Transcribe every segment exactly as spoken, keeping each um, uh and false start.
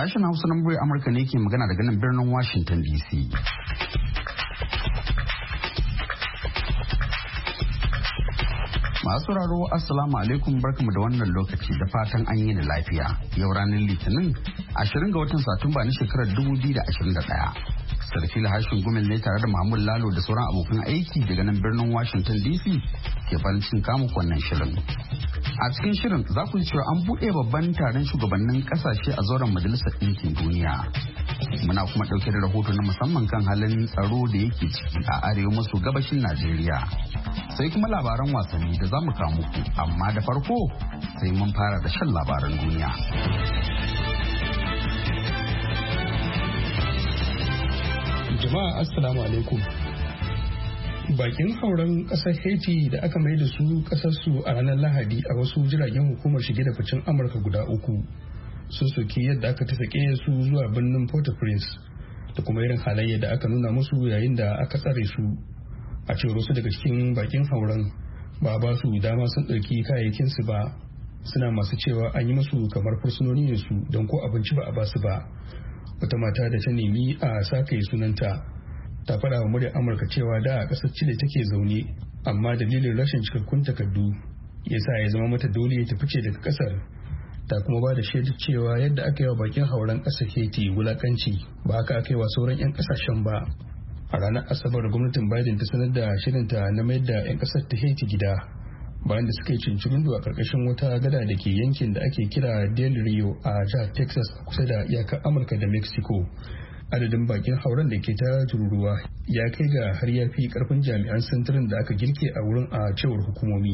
Sashen Hausa na muryar Amurka ne ke magana daga nan birnin Washington D C. Masu sauraro Assalamu alaikum, barkamu da wannan lokaci da fatan an yi da lafiya. Yau ranar Litinin ashirin ga watan Satumba na shekarar dubu biyu da ashirin da ɗaya. Sarfila Hashin Gumel ne tare da Mahmud Lalo da sauran abokan aiki daga nan birnin Washington D C ke farin cikin kamun wannan shirin. A cikin shirin za ku ji cewa an buɗe babban taron shugabannin ƙasashe a zauren Majalisar Ɗinkin Duniya. Muna kuma ɗauke da rahoto na musamman kan halin tsaro da yake ciki a arewa maso gabashin Najeriya. Sai kuma labaran wasanni da za mu kawo muku, amma da farko sai mun fara da shan labaran duniya. Jama'a Assalamu alaikum. Bakin hauren kasar Haiti da aka mai da su kasarsu a ranar Lahadi a wasu jiragen hukumar shige da ficen Amurka guda uku sun soki yadda aka tafi su zuwa birnin Port-au-Prince da kuma irin halayya da aka nuna musu yayin da aka tsare su. A cewar wasu daga cikin bakin hauren ba ba su dama sun ɗauki kayayyakinsu ba, suna masu cewa an yi musu kamar fursunoni ne su don ko abinci ba a basu ba. Wata mata da ta nemi a sake sunanta ta faɗa wa muryar Amurka cewa da a ƙasar Chile take zaune, amma dalilin rashin cikakkun takardu ya sa ya zama mata dole ta fice daga ƙasar. Ta kuma ba da shaidar cewa yadda aka yi wa bakin hauren ƙasar Haiti wulakanci ba haka aka yi wa sauran 'yan ƙasashen ba. A ranar Asabar gwamnatin Biden ta sanar da shirinta na mayar da 'yan ƙasar ta Haiti gida bayan da suka yi cincirindo a ƙarƙashin wata gada da ke yankin da ake kira Del Rio a jihar Texas a kusa da iyakar Amurka da Mexico. Adadin bakin hauren da ke ta tururuwa ya kai ga har ya fi karfin jami'an sintirin da aka girke a wurin a cewar hukumomi.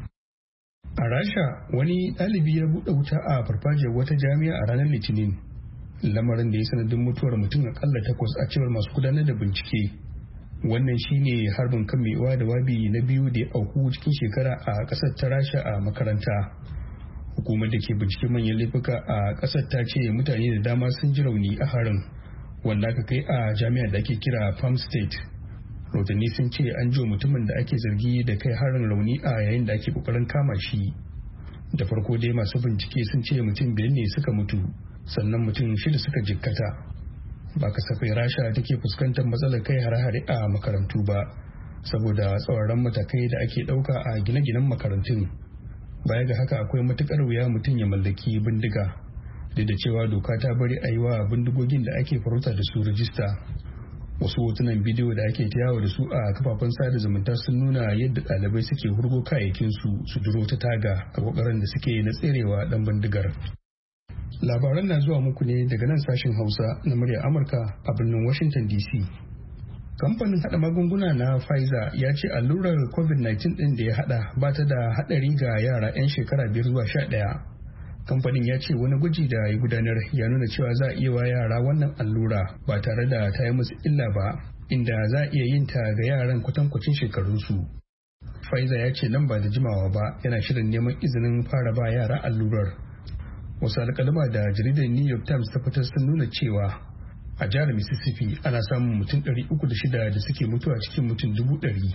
A Rasha wani ɗalibi ya buɗe wuta a farfajiyar wata jami'a a ranar Litinin, lamarin da ya sanadin mutuwar mutum akalla takwas a cewar masu gudanar da bincike. Wannan shine harbin kan mai uwa da wabi na biyu da ya auku cikin shekara a ƙasar ta Rasha a makaranta. Hukumar da ke binciken manyan laifuka a ƙasar ta ce mutane da dama sun ji rauni a harin, wanda aka kai a jami'ar da ake kira Palm State. Rotanni sun ce an jiwa mutumin da ake zargi da kai harin rauni a yayin da ake kokarin kama shi. Da farko dai masu bincike sun ce mutum biyar ne suka mutu, sannan mutum shida suka jikkata. Ba kasafai Rasha take fuskantar matsalar kai hare-hare a makarantu ba, saboda tsauraran matakai da ake ɗauka a gine-ginen makarantun. Baya ga haka akwai matukar wuya mutum ya mallaki bindiga, duk da cewa doka ta bari a yi wa bindigogin da ake farauta da su rajista. Wasu hotunan bidiyo da ake ta yawo da su a kafafen sada zumunta sun nuna yadda ɗalibai suke hurgo kayayyakin su su duro ta taga a kokarin da suke na tserewa dan bindigar. Labaran na zuwa muku ne daga nan sashen Hausa na muryar Amurka a birnin Washington D C. Kamfanin hada magunguna na Pfizer ya ce allurar covid nineteen din da ya hada ba ta da hadari ga yara 'yan shekara biyar zuwa sha ɗaya. Kamfanin ya ce wani gwaji da ya gudanar ya nuna cewa za a iya wa yara wannan allura ba tare da ta yi musu illa ba, inda za a iya yin ta ga yaran kwatankwacin shekarunsu. Pfizer ya ce nan ba da jimawa ba yana shirin neman izinin fara ba yara allurar. Wasu alƙaluma da jaridar New York Times ta fitar sun nuna cewa a jihar Mississippi ana samun mutum ɗari uku da shida da suke mutuwa cikin mutum dubu ɗari.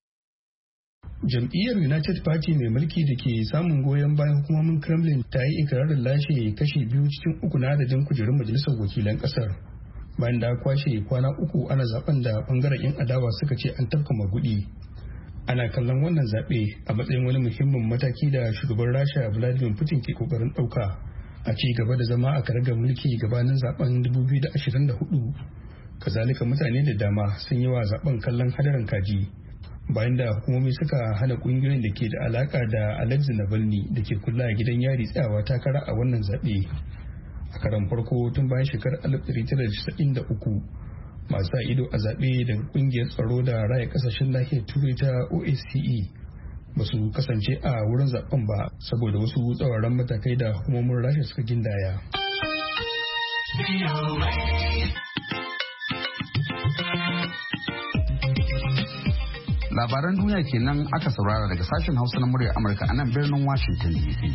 Jam'iyyar United Party mai mulki da ke samun goyon bayan hukumomin Kremlin ta yi ikirarin lashe kashi biyu cikin uku na adadin kujerun majalisar wakilan kasar, bayan da kwashe kwana uku ana zaben da bangaren 'yan adawa suka ce an tafka magudi. Ana kallon wannan zaɓe a matsayin wani muhimmin mataki da shugaban Rasha Vladimir Putin ke kokarin ɗauka a ci gaba da zama a karagar mulki gabanin zaben dubu biyu da ashirin da hudu. Kazalika mutane da dama sun yi wa zaben kallon hadarin kaji, bayan da hukumomi suka hana kungiyoyin da ke da alaka da Alexei Navalny da ke kula a gidan yari tsayawa takara a wannan zaɓe. A karan farko tun bayan shekarar alif ɗari tara da casa'in da uku, masu sa ido a zaɓe daga ƙungiyar tsaro da raya ƙasashen nahiyar turai ta O S C E ba su kasance a wurin zaɓen ba saboda wasu tsauraran matakai da hukumomin Rasha suka gindaya. Labaran duniya kenan aka saurara daga sashen Hausa na muryar Amurka a nan birnin Washington D C.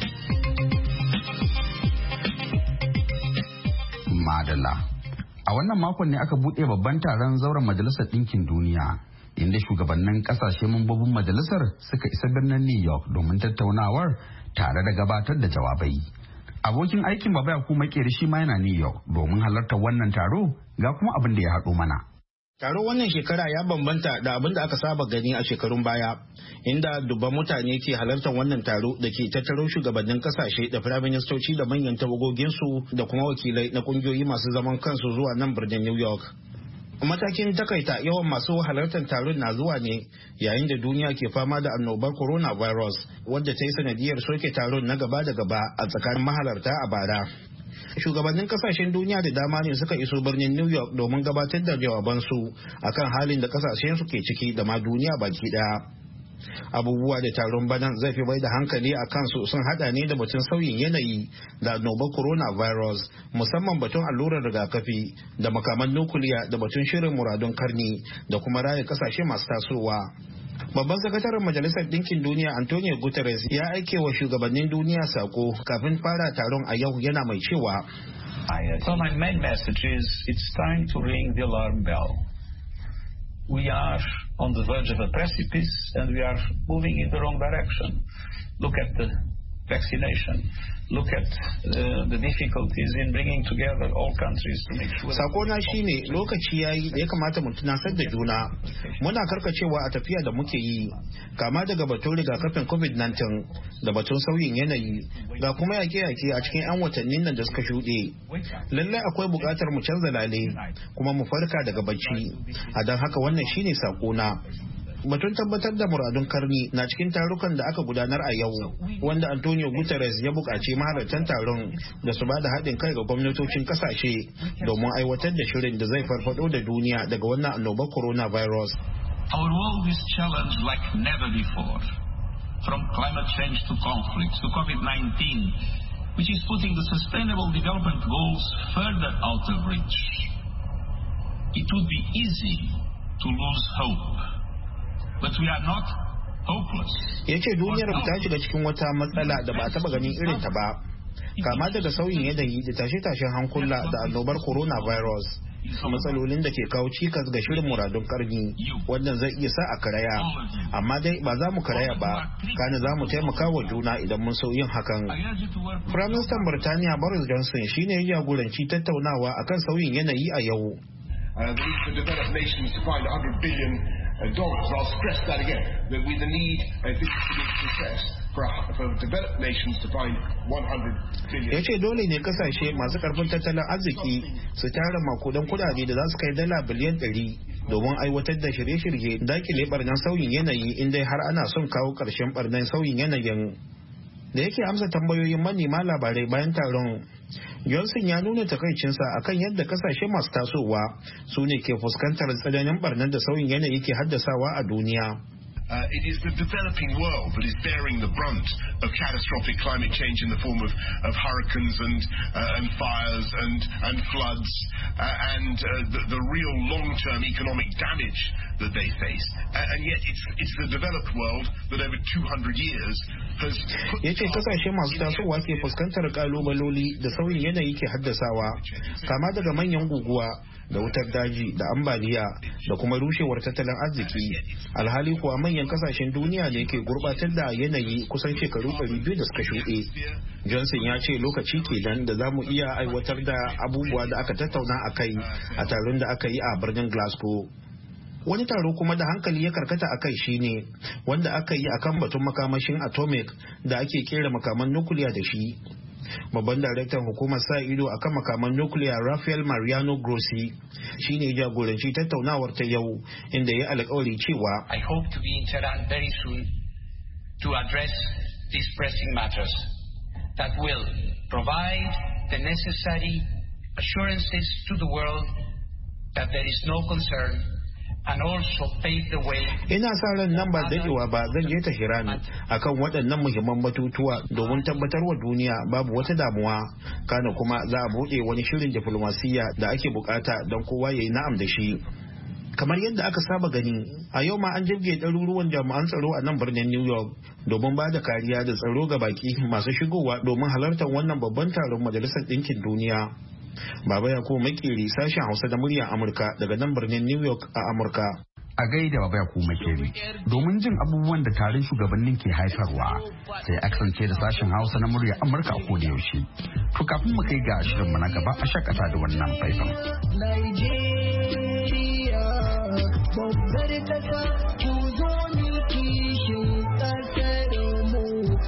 Madalla. A wannan makon ne aka buɗe babban taron zauren Majalisar Ɗinkin Duniya, inda shugabannin ƙasashe mambobin majalisar suka isa birnin New York domin tattaunawar tare da gabatar da jawabai. Abokin aikin Baba Yakubu Makeri shi ma yana New York domin halartar wannan taro, ga kuma abin da ya haɗo mana. Taro wannan shekara ya bambanta da abin da aka saba gani a shekarun baya, inda dubban mutane ke halartar wannan taro da ke tattaro shugabannin kasashe da firaministoci da manyan tawagoginsu da kuma wakilai na kungiyoyi masu zaman kansu zuwa nan birnin New York. Matakin takaita yawan masu halartar taron na zuwa ne yayin da duniya ke fama da annobar coronavirus wadda ta yi sanadiyar soke taron na gaba da gaba a tsakanin mahalarta a bara. Shugabannin kasashen duniya da dama ne suka iso birnin New York domin gabatar da jawabansu akan halin da kasashen su ke ciki da ma duniya baki daya. Abubuwa da taron bana zai fi bai da hankali a kansu sun hada ne da batun sauyin yanayi da annobar coronavirus, musamman batun allurar rigakafi da makaman nukuliya da batun shirin muradun karni da kuma raya kasashe masu tasowa. Babban sakataren Majalisar Ɗinkin Duniya Antonio Guterres ya aike wa shugabannin duniya sako kafin fara taron a yau yana mai cewa, So my main message is it's time to ring the alarm bell. We are on the verge of a precipice and we are moving in the wrong direction. Look at the vaccination. Look at uh, the difficulties in bringing together all countries to make sure. Sakona shine lokaci yayi da ya kamata mu tunasar da juna. Muna karkacewa a tafiya da muke yi, kama daga batun rigakafin covid nineteen da batun sauyin yanayi, ga kuma yake-yake a cikin 'yan watannin nan da suka shuɗe. Lallai akwai buƙatar mu canza lale, kuma mu farka daga bacci. A don haka wannan shine sakona. Batun tabbatar da muradun karni na cikin tarukan da aka gudanar a yau, wanda Antonio Guterres ya buƙaci mahalartan taron da su ba da haɗin kai ga gwamnatocin ƙasashe domin aiwatar da shirin da zai farfado da duniya daga wannan annobar coronavirus. Our world is challenged like never before, from climate change to conflict to covid nineteen, which is putting the Sustainable Development Goals further out of reach. It would be easy to lose hope. But we are not hopeless. Ya ce duniyar ta shiga cikin wata matsala da ba a taba ganin irin ta ba, kama daga sauyin yanayi da tashe-tashen hankula da annobar coronavirus, matsalolin da ke kawo cikas ga shirin muradun karni, wannan zai iya sa a karaya, amma dai ba za mu karaya ba, kana za mu taimaka wa juna idan mun so yin hakan. Firaministan Birtaniya Boris Johnson shine ya jagoranci tattaunawa akan sauyin yanayi a yau. Dollars. I'll stress that again, that we need a big success for, for developed nations to find one hundred billion. Ya ce dole ne kasashe masu karfin tattalin arziki su tara makudan kudade da za su kai dala biliyan ɗari domin aiwatar da shirye-shirye dakile barnan sauyin yanayi inda har ana son kawo ƙarshen barnan sauyin yanayin. Da yake amsa tambayoyin manema labarai bayan taron, Johnson ya nuna takaicinsa akan yadda kasashe masu tasowa su ne ke fuskantar tsananin barnar da sauyin yanayi ke haddasawa a duniya. Uh, it is the developing world that is bearing the brunt of catastrophic climate change in the form of, of hurricanes and, uh, and fires and, and floods uh, and uh, the, the real long-term economic damage that they face. Uh, and yet it's, it's the developed world that over two hundred years has... Ya ce kasashe masu tasowa ke fuskantar kalubaloli da sauyin yanayi ke haddasawa, kama daga manyan guguwa da wutar daji da ambaliya da kuma rushewar tattalin arziki, alhali kuwa manyan kasashen duniya ne ke gurbatar da yanayi kusan shekaru ɗari biyu da suka shuɗe. Johnson ya ce lokaci kenan da za mu iya aiwatar da abubuwa da aka tattauna a kai a taron da aka yi a birnin Glasgow. Wani taro kuma da hankali ya karkata a kai shine wanda aka yi akan batun makamashin atomic da ake kera makaman nukuliya da shi. Babban daraktan hukumar sa ido akan makaman nukiliya Rafael Mariano Grossi shine jagoranci tattaunawar ta yau, inda ya alƙawari cewa I hope to be in Tehran very soon to address these pressing matters that will provide the necessary assurances to the world that there is no concern and also pave the way. Ina sa ran nan ba daɗewa ba zan je Tehran akan waɗannan muhimman batutuwa domin tabbatar wa duniya babu wata damuwa, kana kuma za a buɗe wani shirin diflomasiyya da ake bukata don kowa ya yi na'am da shi. Kamar yadda aka saba gani, a yau ma an jirge ɗaruruwan jami'an tsaro a nan birnin New York domin ba da kariya da tsaro ga baki masu shigowa domin halartar wannan babban taron Majalisar Ɗinkin Duniya. Baba Yakubu Makeri, sashen Hausa da muryar Amurka daga nan birnin New York a Amurka. A gaida baba ya kuma keri. Domin jin abubuwan da taron shugabannin ke haifarwa sai a kasance da sashen Hausa na murya Amurka a koda yaushe. To kafin mu kai ga shirinmu na gaba a shakata da wannan faifan. Nigeria, babbar kasa, ku zo ni kishin kasar mu.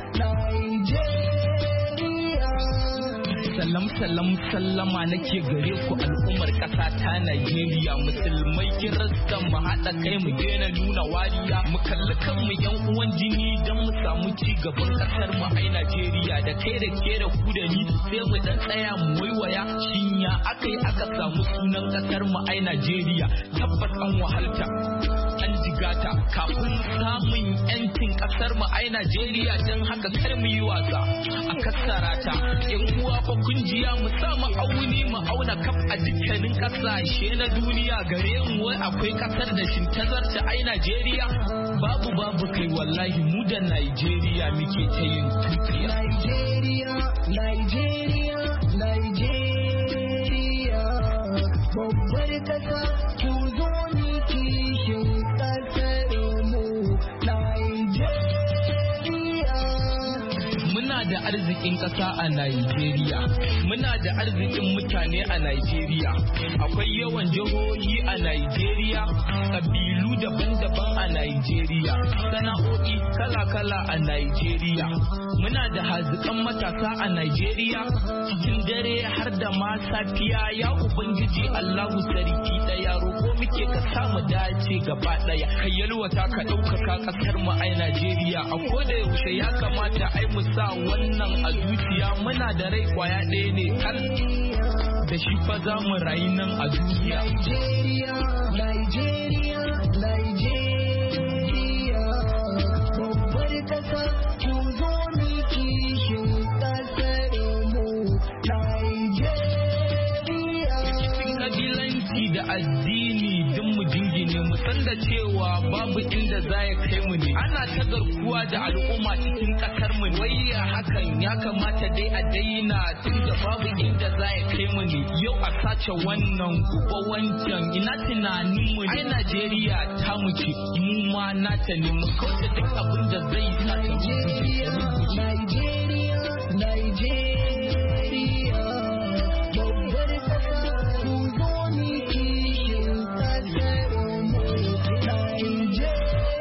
Nigeria. Salam salam sallama nake gare ku al'ummar ƙasa ta Najeriya, musulmai kirista mu haɗa kai mu daina nuna wariya, mu kalli kanmu yan uwan jini don mu samu ci gaban ƙasar mu ai Najeriya, da kai da ke da ku da ni sai mu dan tsaya mu waiwaya shinya akai aka samu sunan ƙasar mu ai Najeriya. Tabbas an wahalta an jigata kafin samun yancin ƙasar mu ai Najeriya, don haka kar mu yi wasa a kasara ta yan uwa fa kunjiya mu sa mu auni mu auna kaf a dukkanin kasashe na duniya gare mu wai akwai kasar da shin tazarta ai Najeriya babu babu kai wallahi mu da Najeriya muke ta yin tukiya. Najeriya Najeriya Najeriya babbar kasa ku zo ni kishin kasar mu Najeriya. Muna da arzikin ƙasa a Najeriya, muna da arzikin mutane a Najeriya, akwai yawan jihohi a Najeriya, ƙabilu daban-daban a Najeriya, sana'o'i kala-kala a Najeriya, muna da haziƙan matasa a Najeriya, cikin dare har da ma safiya ya Ubangiji Allahu sarki ɗaya roƙo muke ka samu dace gaba ɗaya, ka yalwata ka ɗaukaka ƙasar mu ai Najeriya, a koda yaushe ya kamata ai mu sa wannan a zuciya muna da rai kwaya ɗaya ne kan da shi fa za mu rayu nan a duniya. Nigeria, Nigeria, Nigeria, babbar kasa ku zo ni kishin kasar mu Nigeria. Cikin kabilanci da addini duk mu jingine mu san da cewa babu inda za ya kai mu ne. Ana ta garkuwa da al'umma cikin kasar mu wai hakan ya kamata dai a daina tun da babu inda za ya kai mu ne. Yau a sace wannan gobe wancan ina tunanin mu ai Najeriya ta mu ce mu ma nata ne mu kauce duk abin da zai sa ta Nigeria Nigeria Nigeria babbar kasa ku zo ni kishin kasar mu Nigeria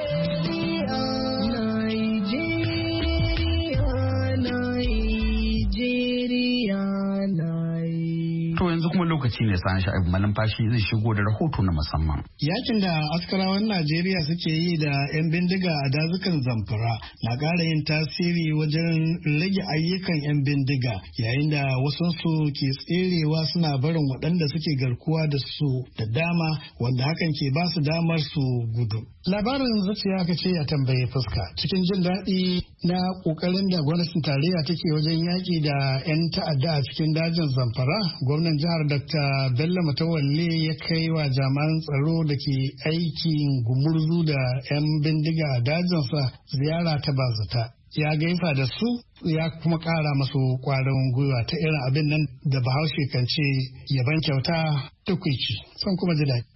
kuma lokaci ne sa'an sha'ibu malumfashi zai shigo da rahoto na musamman. Yakin da askarawan Najeriya suke yi da 'yan bindiga a dazukan Zamfara na ƙara yin tasiri wajen rage ayyukan 'yan bindiga yayin da wasunsu ke tserewa suna barin waɗanda suke garkuwa da su da dama wanda hakan ke ba su damar su gudu. Labarin zuciya ka ce ya tambaye fuska cikin jin daɗi na ƙoƙarin da gwamnatin tarayya take wajen yaƙi da 'yan ta'adda a cikin dajin Zamfara, gwamnan jihar Dokta Bello Matawalle ya kai wa jami'an tsaro da ke aikin gumurzu da 'yan bindiga a dajinsa ziyara ta bazata. Ya gaisa da su ya kuma ƙara masu ƙwarin gwiwa ta irin abin nan da Bahaushe kan ce yaban kyauta tukwici. Son kuma ji daɗi.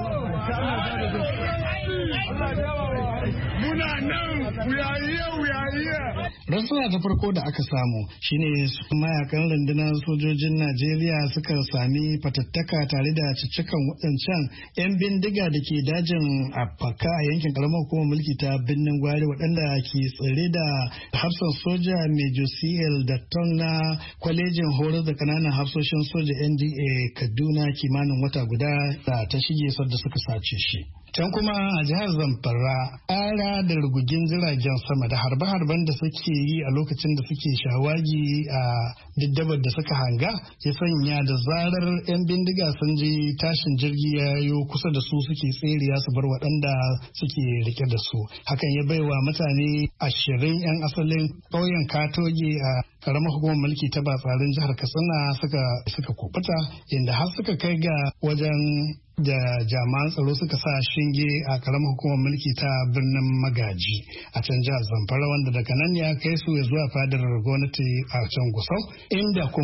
Muna nan wuyayiya wuyayiya. Rasuwa ta farko da aka samu shine mayakan rundunar sojojin Najeriya suka sami fatattaka tare da ciccikan waɗancan 'yan bindiga da ke dajin Afaka a yankin karamar hukumar mulki ta birnin Gwari waɗanda ke tsare da hafsan soja Major C L Datton na kwalejin horar da kananan hafsoshin soja N D A Kaduna kimanin wata guda da ta shige sadda suka sace shi. Can kuma a jihar Zamfara, ƙara da rugugin jiragen sama da harbe-harben da suke yi a lokacin da suke shawagi a diddabar da suka hanga ya sanya da zarar 'yan bindiga sun je tashin jirgi ya yo kusa da su suke tseriya su bar waɗanda suke rike da su. Hakan ya baiwa mutane ashirin 'yan asalin ƙauyen Katoge a karamar hukumar mulki ta Batsarin jihar Katsina suka suka kubuta inda har suka kai ga wajen da jami'an tsaro suka sa shinge a karamar hukumar mulki ta birnin Magaji a can jihar Zamfara wanda daga nan ya kai su ya zuwa fadar gwamnati a can Gusau inda kuma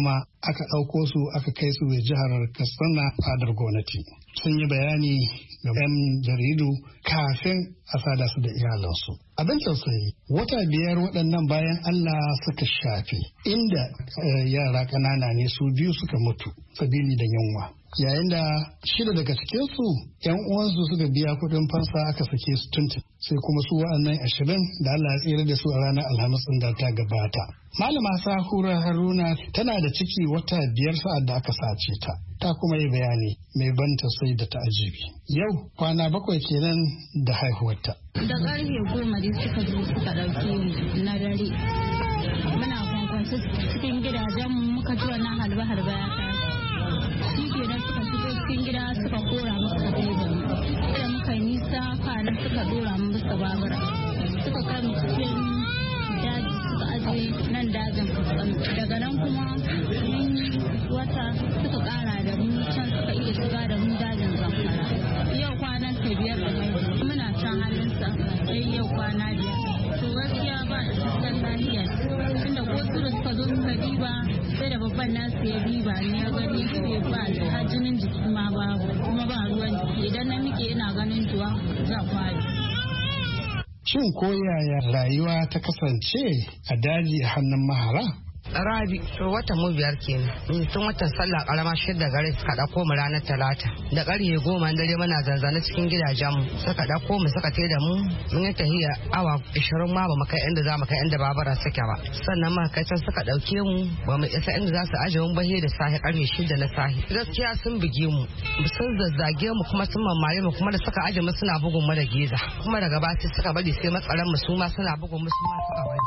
aka ɗauko su aka kai su jihar Katsina fadar gwamnati. Sun yi bayani ga 'yan jaridu kafin a sada su da iyalansu. Abin tausayi wata biyar waɗannan bayan Allah suka shafe inda yara ƙanana ne su biyu suka mutu sabili da yunwa. Yayin da shida daga cikinsu 'yan uwansu suka biya kuɗin fansa aka sake su tunti sai kuma su wa'annan ashirin da Allah ya tsere da su a ranar Alhamis ɗin da ta gabata. Malama Sahura Haruna tana da ciki wata biyar sa'ad da aka sace ta. Ta kuma yi bayani mai ban tausayi da ta'ajibi. Yau kwana bakwai kenan da haihuwarta. Da ƙarfe goma dai suka zo suka ɗauke mu na dare. Muna kwankwanci cikin gidajen muka ji wannan halbe-halbe ya tashi. Shi kenan suka shigo cikin gida suka kora mu suka kai da mu. Da muka yi nisa kwanan suka dora mu bisa babura. Suka kai mu cikin daji suka aje nan dajin daga nan kuma wata suka kara da mu can suka iya shiga da mu dajin Zamfara. Yau kwanan ta biyar da mai muna can halinsa sai yau kwana biyar. To gaskiya ba da cikin lafiya tunda ko su da suka zo suka diba sai da babban nasu ya diba ne ya gani sai ba da jinin jiki ma ba kuma ba ruwan jiki idan na muke yana ganin tuwa za kwari. Shin ko yaya rayuwa ta kasance a daji a hannun mahara? Rabi, to watan mu biyar kenan. Tun watan sallah karama shidda gare suka dauko mu ranar talata. Da ƙarfe goma dare muna zanzane cikin gidajen mu. Suka dauko mu suka tai da mu. Mun yi tahiya awa ishirin ma ba mu kai inda za mu kai inda babura suke ba. Sannan ma kai can suka dauke mu ba mu isa inda za su aje mu ba da sahi ƙarfe shida na sahi. Gaskiya sun buge mu. Sun zazzage mu kuma sun mamaye mu kuma da suka aje mu suna bugun mu da geza. Kuma daga baya suka bari sai matsaran mu su ma suna bugun mu su ma suka bari.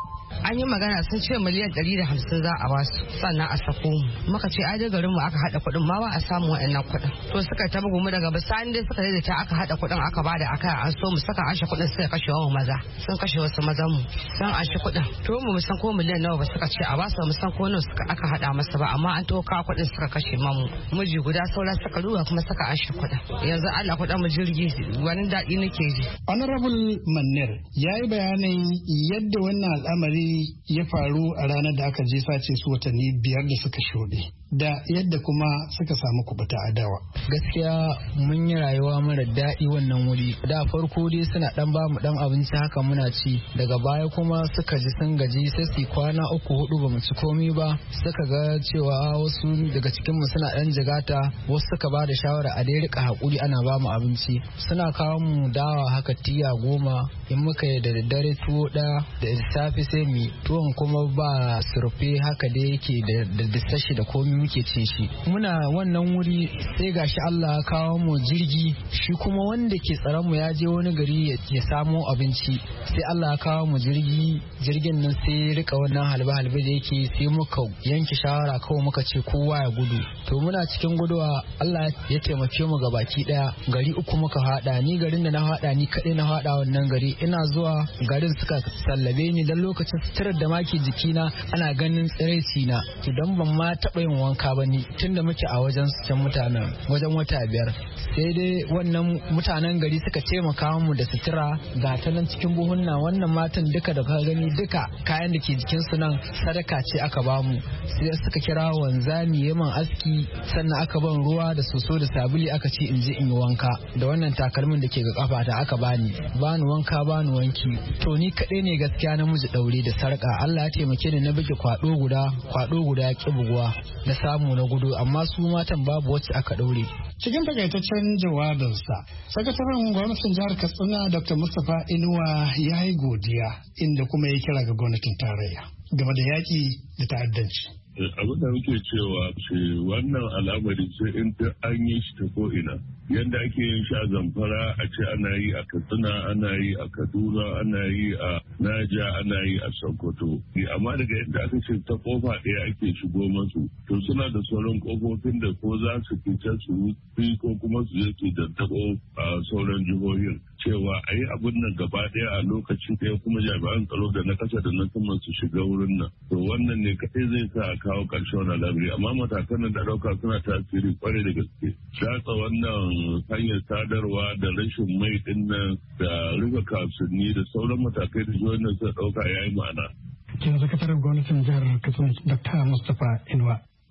An yi magana sun ce miliyan ɗari da hamsin za a basu sannan a sako mu. Muka ce ai da garin mu aka haɗa kuɗin ma ba a samu wa'annan kuɗin. To suka ta bugu mu daga bisani dai suka daidaita aka haɗa kuɗin aka bada aka an so mu saka ashe kuɗin suka kashe wa maza. Sun kashe wasu mazan mu. Sun ashe kuɗin. To mu san ko miliyan nawa ba suka ce a basu mu san ko nawa suka aka haɗa masa ba amma an to ka kuɗin suka kashe mamu. Miji guda sauran suka ruwa kuma suka ashe kuɗin. Yanzu Allah kuɗin mu jirgi wani daɗi nake ji. Honorable Manner ya yi bayanin yadda wannan al'amari ya faru a ranar da aka je sace su watanni biyar da suka shuɗe da yadda kuma suka samu kubuta a dawa. Gaskiya mun yi rayuwa mara daɗi wannan wuri. Da farko dai suna ɗan ba mu ɗan abinci haka muna ci. Daga baya kuma suka ji sun gaji sai su kwana uku hudu ba mu ci komi ba. Suka ga cewa wasu daga cikin mu suna ɗan jigata wasu suka ba da shawara a dai rika haƙuri ana ba mu abinci. Suna kawo mu dawa haka tiya goma in muka yi da daddare tuwo ɗaya da safe sai mu tuwon kuma ba surfe haka da yake da disashi da komi muke cin shi. Muna wannan wuri sai gashi Allah ya kawo mu jirgi shi kuma wanda ke tsaron mu ya je wani gari ya samo abinci sai Allah ya kawo mu jirgi jirgin nan sai ya rika wannan halbe halbe da yake sai muka yanke shawara kawai muka ce kowa ya gudu. To muna cikin guduwa Allah ya taimake mu gabaki daya gari uku muka hada ni garin da na hada ni kadai na hada wannan gari ina zuwa garin suka sallabe ni dan lokacin suturar da maki jikina ana ganin tsiraici na idan ban ma taɓa yin wanka ba ni tunda muke a wajen can mutanen wajen wata biyar sai dai wannan mutanen gari suka taimaka mu da sutura ga ta nan cikin buhunna wannan matan duka da ka gani duka kayan da ke jikin su nan sadaka ce aka bamu sai suka kira wanzami yaman aski sannan aka ban ruwa da soso da sabuli aka ce in je in yi wanka da wannan takalmin da ke ga kafata aka bani bani wanka bani wanki to ni kaɗai ne gaskiya namiji ɗaure da sarƙa Allah ya taimake ni na buge kwado guda kwado guda ya ki buguwa na samu na gudu amma su matan babu wacce aka ɗaure. Cikin takaitaccen jawabinsa, sakataren gwamnatin jihar Katsina Doctor Mustapha Inuwa ya yi godiya inda kuma ya kira ga gwamnatin tarayya game da yaƙi da ta'addanci. Abin da muke cewa ce wannan al'amari sai in ta an yi shi ta ko'ina yadda ake yin shi a Zamfara a ce ana yi a Katsina ana yi a Kaduna ana yi a Naja ana yi a Sokoto amma daga yadda aka ce ta kofa ɗaya ake shigo masu to suna da sauran kofofin da ko za su fita su yi ko kuma su je su daddabo a sauran jihohin cewa a yi abin nan gaba ɗaya a lokaci ɗaya kuma jami'an tsaro da na kasa da na sama su shiga wurin nan to wannan ne kaɗai zai sa a kawo ƙarshen wannan labari amma matakan da ɗauka suna tasiri kwarai da gaske shatsa wannan hanyar sadarwa da rashin mai ɗin nan da rufe kasuwanni da sauran matakai da jihohin nan suka ɗauka ya yi ma'ana. Kin sakataren gwamnatin jihar Katsina Dokta Mustapha Inuwa.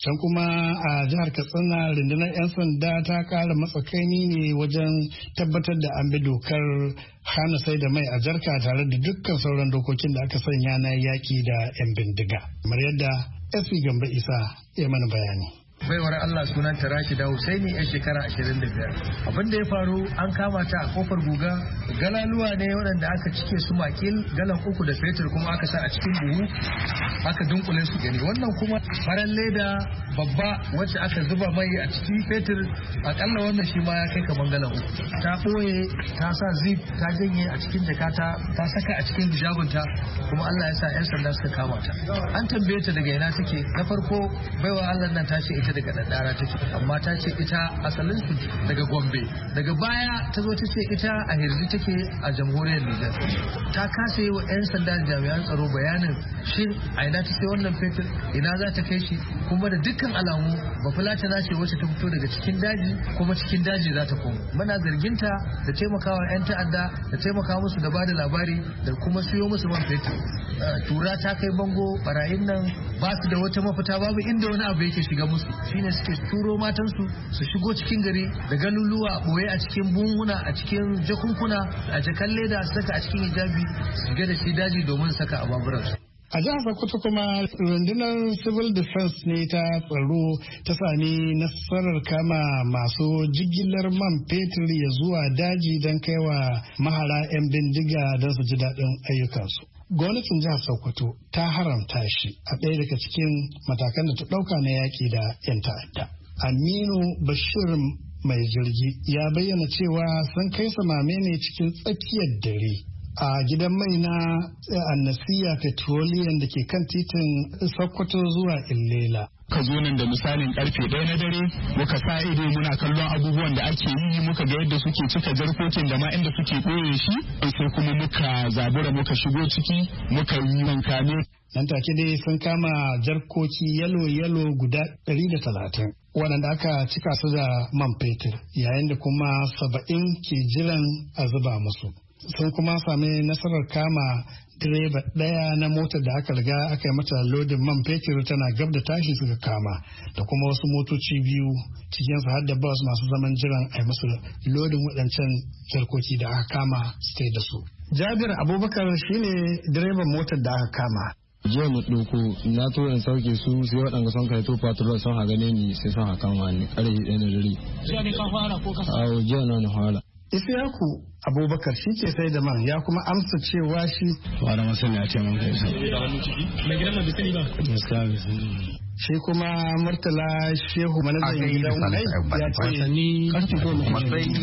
Can kuma a jihar Katsina rundunar 'yan sanda ta kara matsakaini ne wajen tabbatar da an bi dokar hana sai da mai a jarka tare da dukkan sauran dokokin da aka sanya na yaki da 'yan bindiga. Kamar yadda S P Gambo Isa ya mana bayani. Baiwar Allah sunan ta Rashida Husaini yan shekara ashirin da biyar. Abin da ya faru an kama ta a kofar guga, galaluwa ne waɗanda aka cike su makil galan uku da fetur kuma aka sa a cikin buhu aka dunkule su gani. Wannan kuma farar leda babba wacce aka zuba mai a cikin fetur akalla wannan shi ma ya kai kaman galan uku. Ta ɓoye ta sa zip ta janye a cikin jakata ta saka a cikin jagunta kuma Allah ya sa 'yan sanda suka kama ta. An tambaye ta daga ina take, na farko baiwar Allah nan ta ce ita daga daddara take amma ta ce ita asalin su daga Gombe, daga baya ta zo ta ce ita a Hirji take a jamhuriyar Nijar. Ta kasa yi wa 'yan sanda da jami'an tsaro bayanin shin a ina ta sai wannan fetur, ina za ta kai shi, kuma da dukkan alamu bafulatana ce wacce ta fito daga cikin daji kuma cikin daji za ta koma. Muna zarginta da taimakawa 'yan ta'adda da taimaka musu da bada labari da kuma siyo musu man fetur. Tura ta kai bango, barayin nan ba su da wata mafita, babu inda wani abu yake shiga musu, shine suke turo matansu su shigo cikin gari da galuluwa boye a cikin bunhuna a cikin jakunkuna a jakan leda su saka a cikin hijabi su shiga da shi daji domin saka a baburansu. A jihar Sokoto kuma rundunar civil defense ne ta tsaro ta sami nasarar kama masu jigilar man fetur ya zuwa daji don kaiwa mahara 'yan bindiga don su ji daɗin ayyukansu. Gwamnatin jihar Sokoto ta haramta shi a ɗaya daga cikin matakan da ta ɗauka na yaƙi da 'yan ta'adda. Aminu Bashir mai jirgi ya bayyana cewa sun kai samame ne cikin tsakiyar dare a gidan mai na Annasiya Petroleum da ke kan titin Sokoto zuwa Illela. Ka zo nan da misalin karfe ɗaya na dare muka sa ido muna kallon abubuwan da ake yi, muka ga yadda suke cika jarkokin da ma inda suke ɓoye shi, sai kuma muka zabura muka shigo ciki muka yi wanka ne. Nan take dai sun kama jarkoki yalo-yalo guda ɗari da talatin waɗanda aka cika su da man fetur yayin da kuma saba'in ke jiran a zuba musu. Sun kuma sami nasarar kama direba ɗaya na motar da aka riga aka yi mata lodin man fetur tana gab da tashi suka kama, da kuma wasu motoci biyu cikinsu har da bus masu zaman jiran a yi musu lodin waɗancan jarkoki da aka kama su da su. Jabir Abubakar shine direban motar da aka kama. Jiya mu ɗauko na to in sauke su sai waɗanda son kai to patrol son ha gane ni sai son ha kama ni ƙarfi ɗaya na dare. Jiya ne ka fara ko ka? Awo jiya na na fara. Isiyaku Abubakar shi ke sai da man ya kuma amsa cewa shi ba da masani a ce man kai sai. Mai gidan mai bisani ba? Gaskiya bisani. Shi kuma Murtala Shehu manajan gidan mai ya ce wasanni karfe goma matsayi.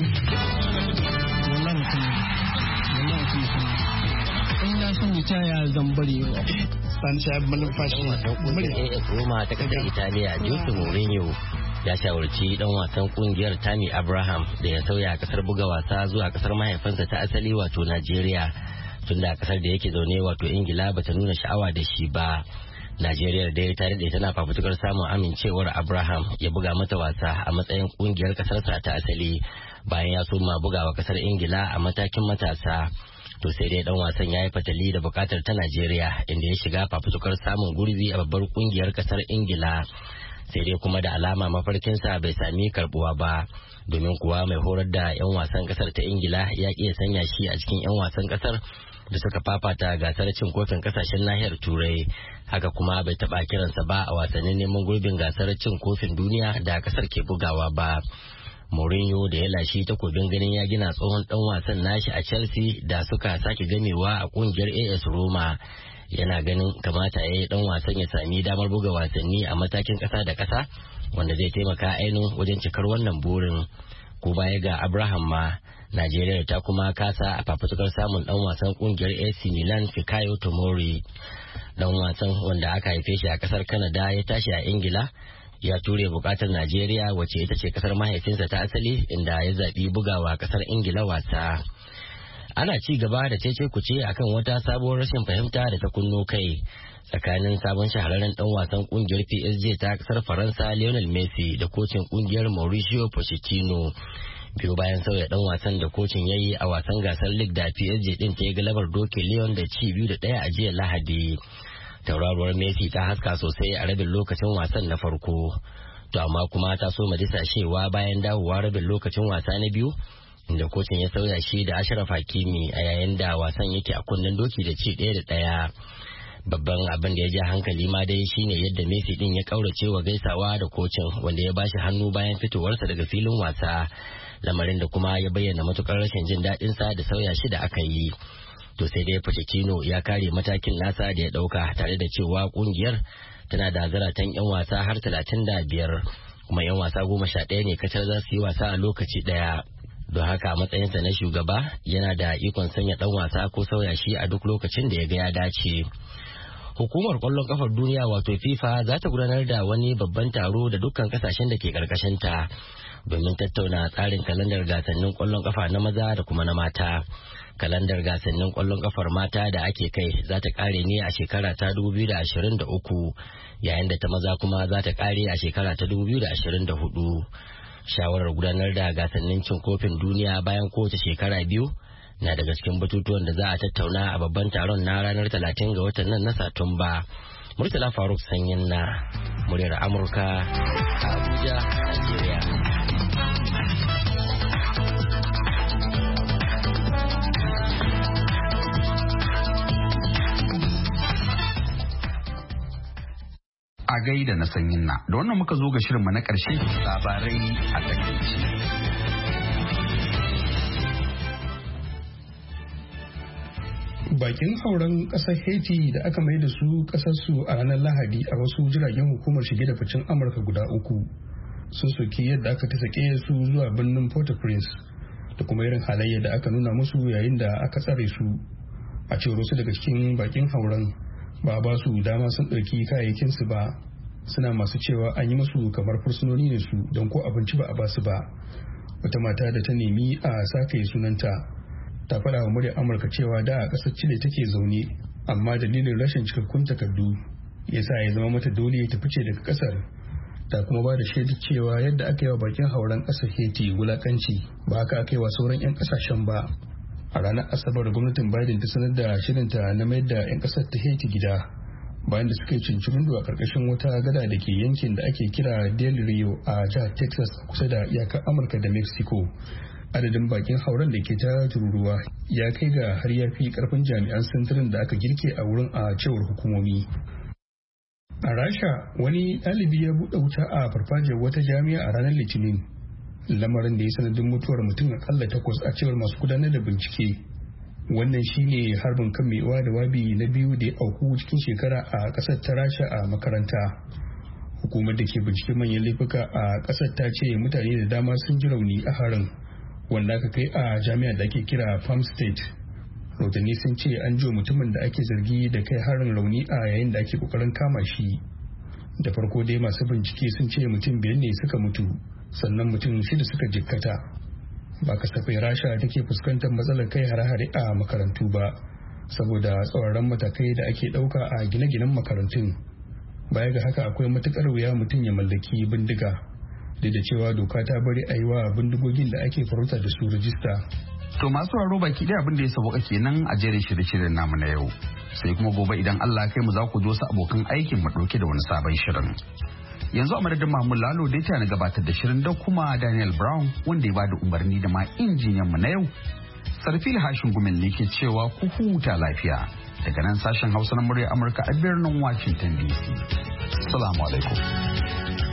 Wallahi mutum wallahi mutum in na son ya taya zambari Sani Shahab Malumfashi murya. A S Roma ta kasar Italiya Jose Mourinho ya shawarci dan wasan kungiyar Tammy Abraham da ya sauya kasar buga wasa zuwa kasar mahaifinsa ta asali wato Najeriya, tunda kasar da yake zaune wato Ingila bata nuna sha'awa da shi ba. Najeriya da ta daɗe tana fafutukar samun amincewar Abraham ya buga mata wasa a matsayin kungiyar kasarsa ta asali bayan ya soma bugawa kasar Ingila a matakin matasa. To sai dai dan wasan ya yi fatali da bukatar ta Najeriya inda ya shiga fafutukar samun gurbi a babbar kungiyar kasar Ingila. Sai dai kuma da alama mafarkinsa bai sami karbuwa ba, domin kuwa mai horar da 'yan wasan kasar ta Ingila ya iya sanya shi a cikin 'yan wasan kasar da suka fafata gasar cin kofin kasashen nahiyar Turai. Haka kuma bai taba kiransa ba a wasannin neman gurbin gasar cin kofin duniya da kasar ke bugawa ba. Mourinho da ya lashi takobin ganin ya gina tsohon dan wasan nashi a Chelsea da suka sake gamewa a kungiyar A S Roma, yana ganin kamata ya yi dan wasan ya sami damar buga wasanni a matakin kasa da kasa wanda zai taimaka ainihin wajen cikar wannan burin. Ko baya ga Abraham ma, Najeriya ta kuma kasa a fafutukar samun dan wasan kungiyar A C Milan Fikayo Tomori. Dan wasan wanda aka haife shi a kasar Canada ya tashi a Ingila ya ture bukatar Najeriya wacce ita ce kasar mahaifinsa ta asali, inda ya zaɓi bugawa kasar Ingila wasa. Ana ci gaba da cece kuce akan wata sabuwar rashin fahimta da ta kunno kai tsakanin sabon shahararren dan wasan kungiyar P S G ta kasar Faransa Lionel Messi da kocin kungiyar Mauricio Pochettino. Biyu bayan sauya dan wasan da kocin yayi a wasan gasar League da P S G din ta yi galabar doke Lyon da ci biyu da ɗaya a jiya Lahadi. tauraruwar Messi ta haska sosai a rabin lokacin wasan na farko, to amma kuma ta so disashewa bayan dawowa rabin lokacin wasa na biyu, inda kocin ya sauya shi da Ashraf Hakimi a yayin da wasan yake a kunnen doki da ci ɗaya da ɗaya. Babban abin da ya ja hankali ma dai shine yadda Messi din ya kaurace wa gaisawa da kocin, wanda ya bashi hannu bayan fitowarsa daga filin wasa, lamarin da kuma ya bayyana matukar rashin jin daɗin sa da sauya shi da aka yi. To sai dai Pochettino ya kare matakin nasa da ya ɗauka, tare da cewa kungiyar tana da zaratan 'yan wasa har talatin da biyar, kuma 'yan wasa goma sha ɗaya ne kacal za su yi wasa a lokaci ɗaya. Don haka matsayinsa na shugaba yana da ikon sanya ɗan wasa ko sauya shi a duk lokacin da ya ga ya dace. Hukumar kwallon kafar duniya wato FIFA za ta gudanar da wani babban taro da dukkan kasashen da ke karkashinta domin tattauna tsarin kalandar gasannin kwallon kafa na maza da kuma na mata. Kalandar gasannin kwallon kafar mata da ake kai za ta kare ne a shekara ta dubu biyu da ashirin da uku, yayin da ta maza kuma za ta kare a shekara ta dubu biyu da ashirin da hudu. Shawarar gudanar da gasannin cin kofin duniya bayan kowace shekara biyu na daga cikin batutuwan da za a tattauna a babban taron na ranar talatin ga watan nan na Satumba. Murtala Faruk Sanyin na muryar Amurka a Abuja, Najeriya. A gaida na Sanyin na, da wannan muka zo ga shirinmu na ƙarshe, labarai a takaice. Bakin hauren kasar Haiti da aka mai da su kasarsu a ranar Lahadi a wasu jiragen hukumar shige da ficen Amurka guda uku sun soki yadda aka tasake su zuwa birnin Port-au-Prince da kuma irin halayya da aka nuna musu yayin da aka tsare su. A cewar su daga cikin bakin hauren ba ba su dama sun ɗauki kayayyakin su ba, suna masu cewa an yi musu kamar fursunoni ne su don ko abinci ba a ba su ba. Wata mata da ta nemi a sake sunanta ta faɗa wa muryar Amurka cewa da a ƙasar Chile take zaune, amma dalilin rashin cikakkun takardu ya sa ya zama mata dole ta fice daga ƙasar. Ta kuma ba da shaidar cewa yadda aka yi wa bakin hauren ƙasar Haiti wulakanci ba haka aka yi wa sauran 'yan ƙasashen ba. A ranar Asabar gwamnatin Biden ta sanar da shirinta na mayar da 'yan ƙasar ta Haiti gida bayan da suka yi cincirindo a ƙarƙashin wata gada da ke yankin da ake kira Del Rio a jihar Texas kusa da iyakar Amurka da Mexico. Adadin bakin hauren da ke ta tururuwa ya kai ga har ya fi karfin jami'an sintirin da aka girke a wurin a cewar hukumomi. A Rasha wani ɗalibi ya buɗe wuta a farfajiyar wata jami'a a ranar Litinin, lamarin da ya sanadin mutuwar mutum akalla takwas a cewar masu gudanar da bincike. Wannan shine harbin kan mai uwa da wabi na biyu da ya auku cikin shekara a ƙasar ta Rasha a makaranta. Hukumar da ke binciken manyan laifuka a ƙasar ta ce mutane da dama sun ji rauni a harin, wanda aka kai a jami'ar da ake kira Farm State. Rahotanni sun ce an jiwa mutumin da ake zargi da kai harin rauni a yayin da ake kokarin kama shi. Da farko dai masu bincike sun ce mutum biyar ne suka mutu, sannan mutum shida suka jikkata. Ba kasafai Rasha take fuskantar matsalar kai hare-hare a makarantu ba, saboda tsauraran matakai da ake ɗauka a gine-ginen makarantun. Baya ga haka akwai matukar wuya mutum ya mallaki bindiga, duk da cewa doka ta bari a yi wa bindigogin da ake farauta da su rajista. To masu raro baki ɗaya abin da ya sauka kenan a jerin shirye-shiryen namu na yau. Sai kuma gobe idan Allah kai mu za ku zo su abokan aikin mu ɗauke da wani sabon shirin. Yanzu a madadin Mahmud Lalo da ya na gabatar da shirin da kuma Daniel Brown wanda ya bada umarni da ma injiniyan mu na yau. Sarfil Hashin Gumel ne ke cewa ku huta lafiya daga nan sashen Hausa na murya Amurka a birnin Washington D C. Assalamu alaikum.